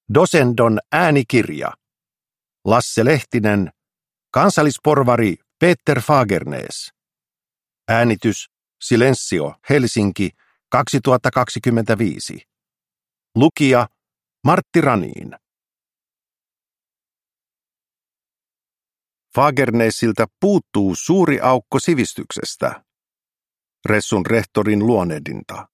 Dosendon äänikirja. Lasse Lehtinen, kansallisporvari Peter Fagernäs. Äänitys Silensio, Helsinki, 2025. Lukija Martti Raniin. Fagernäsiltä puuttuu suuri aukko sivistyksestä. Ressun rehtorin luonnehdinta.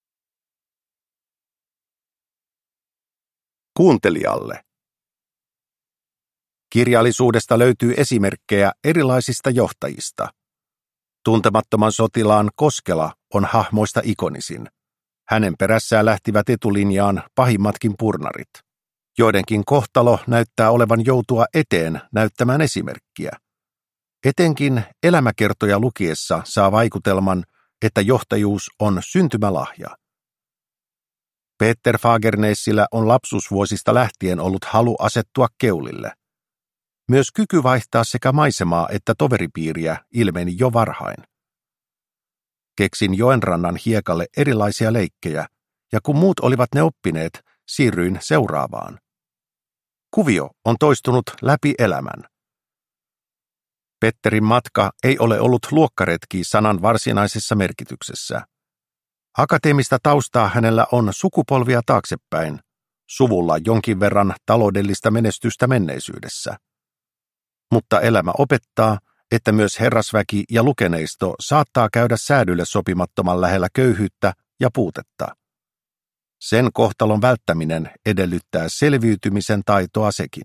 Kuuntelijalle. Kirjallisuudesta löytyy esimerkkejä erilaisista johtajista. Tuntemattoman sotilaan Koskela on hahmoista ikonisin. Hänen perässään lähtivät etulinjaan pahimmatkin purnarit. Joidenkin kohtalo näyttää olevan joutua eteen näyttämään esimerkkiä. Etenkin elämäkertoja lukiessa saa vaikutelman, että johtajuus on syntymälahja. Peter Fagernäsillä on lapsuusvuosista lähtien ollut halu asettua keulille. Myös kyky vaihtaa sekä maisemaa että toveripiiriä ilmeni jo varhain. Keksin joenrannan hiekalle erilaisia leikkejä, ja kun muut olivat ne oppineet, siirryin seuraavaan. Kuvio on toistunut läpi elämän. Petterin matka ei ole ollut luokkaretki sanan varsinaisessa merkityksessä. Akateemista taustaa hänellä on sukupolvia taaksepäin, suvulla jonkin verran taloudellista menestystä menneisyydessä. Mutta elämä opettaa, että myös herrasväki ja lukeneisto saattaa käydä säädylle sopimattoman lähellä köyhyyttä ja puutetta. Sen kohtalon välttäminen edellyttää selviytymisen taitoa sekin.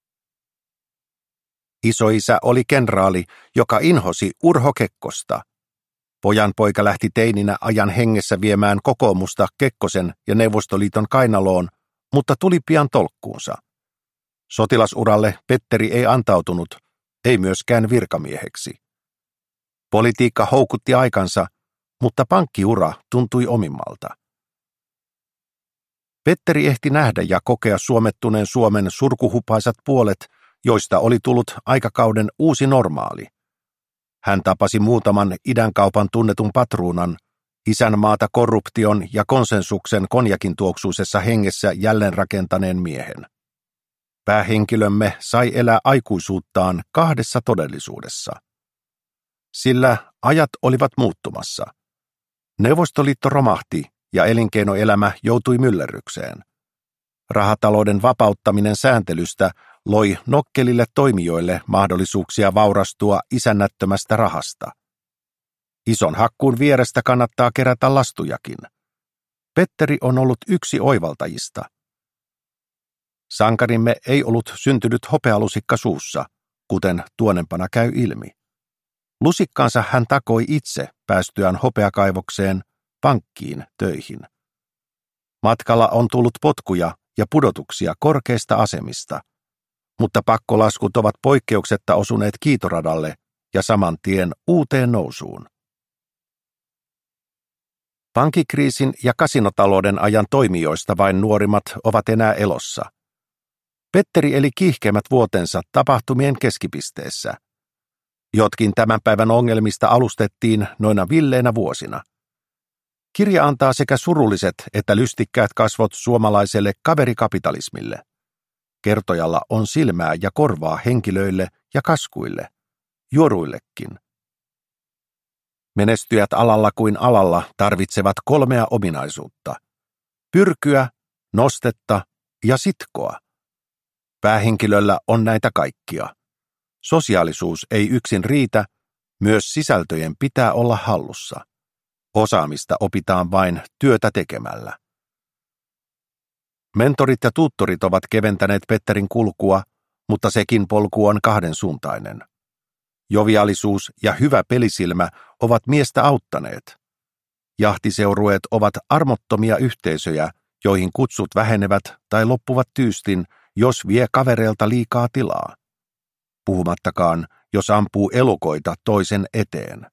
Isoisä oli kenraali, joka inhosi Urho Kekkosta. Pojanpoika lähti teininä ajan hengessä viemään kokoomusta Kekkosen ja Neuvostoliiton kainaloon, mutta tuli pian tolkkuunsa. Sotilasuralle Petteri ei antautunut, ei myöskään virkamieheksi. Politiikka houkutti aikansa, mutta pankkiura tuntui omimmalta. Petteri ehti nähdä ja kokea suomettuneen Suomen surkuhupaisat puolet, joista oli tullut aikakauden uusi normaali. Hän tapasi muutaman idänkaupan tunnetun patruunan, isänmaata korruption ja konsensuksen konjakin tuoksuisessa hengessä jälleenrakentaneen miehen. Päähenkilömme sai elää aikuisuuttaan kahdessa todellisuudessa. Sillä ajat olivat muuttumassa. Neuvostoliitto romahti ja elinkeinoelämä joutui myllerrykseen. Rahatalouden vapauttaminen sääntelystä loi nokkelille toimijoille mahdollisuuksia vaurastua isännättömästä rahasta. Ison hakkuun vierestä kannattaa kerätä lastujakin. Petteri on ollut yksi oivaltajista. Sankarimme ei ollut syntynyt hopealusikka suussa, kuten tuonempana käy ilmi. Lusikkaansa hän takoi itse päästyään hopeakaivokseen, pankkiin töihin. Matkalla on tullut potkuja ja pudotuksia korkeista asemista, mutta pakkolaskut ovat poikkeuksetta osuneet kiitoradalle ja saman tien uuteen nousuun. Pankkikriisin ja kasinotalouden ajan toimijoista vain nuorimmat ovat enää elossa. Petteri eli kiihkeimmät vuotensa tapahtumien keskipisteessä. Jotkin tämän päivän ongelmista alustettiin noina villeinä vuosina. Kirja antaa sekä surulliset että lystikkäät kasvot suomalaiselle kaverikapitalismille. Kertojalla on silmää ja korvaa henkilöille ja kaskuille, juoruillekin. Menestyjät alalla kuin alalla tarvitsevat kolmea ominaisuutta: pyrkyä, nostetta ja sitkoa. Päähenkilöllä on näitä kaikkia. Sosiaalisuus ei yksin riitä, myös sisältöjen pitää olla hallussa. Osaamista opitaan vain työtä tekemällä. Mentorit ja tuuttorit ovat keventäneet Petterin kulkua, mutta sekin polku on kahdensuuntainen. Joviaalisuus ja hyvä pelisilmä ovat miestä auttaneet. Jahtiseurueet ovat armottomia yhteisöjä, joihin kutsut vähenevät tai loppuvat tyystin, jos vie kavereilta liikaa tilaa. Puhumattakaan, jos ampuu elukoita toisen eteen.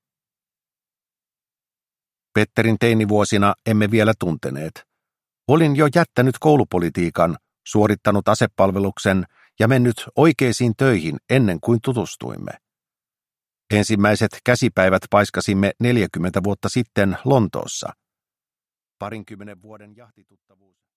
Petterin teinivuosina emme vielä tunteneet. Olin jo jättänyt koulupolitiikan, suorittanut asepalveluksen ja mennyt oikeisiin töihin ennen kuin tutustuimme. Ensimmäiset käsipäivät paiskasimme 40 vuotta sitten Lontoossa. 20 vuoden jahtituttavuus.